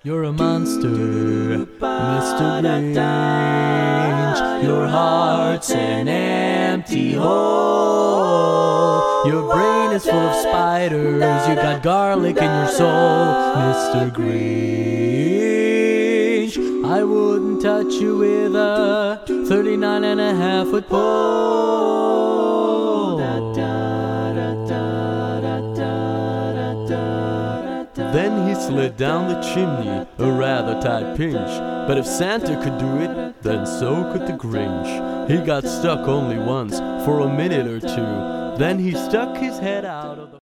You're a monster, Mr. Grinch. Your heart's an empty hole. Your brain is full of spiders. You got garlic in your soul, Mr. Grinch. I wouldn't touch you with a 39.5-foot pole. Then he slid down the chimney, a rather tight pinch. But if Santa could do it, then so could the Grinch. He got stuck only once, for a minute or two. Then he stuck his head out of the